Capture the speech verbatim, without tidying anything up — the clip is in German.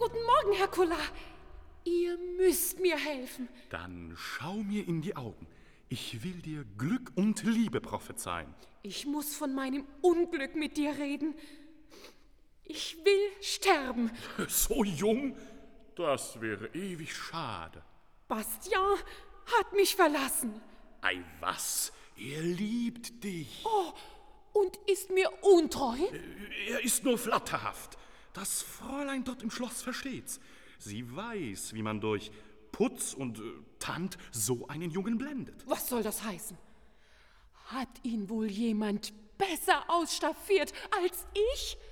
Guten Morgen, Hercula. Ihr müsst mir helfen. Dann schau mir in die Augen. Ich will dir Glück und Liebe prophezeien. Ich muss von meinem Unglück mit dir reden. Ich will sterben. So jung? Das wäre ewig schade. Bastien hat mich verlassen. Ei, was? Er liebt dich. Oh, und ist mir untreu? Er ist nur flatterhaft. Das Fräulein dort im Schloss versteht's. Sie weiß, wie man durch Putz und äh, Tand so einen Jungen blendet. Was soll das heißen? Hat ihn wohl jemand besser ausstaffiert als ich?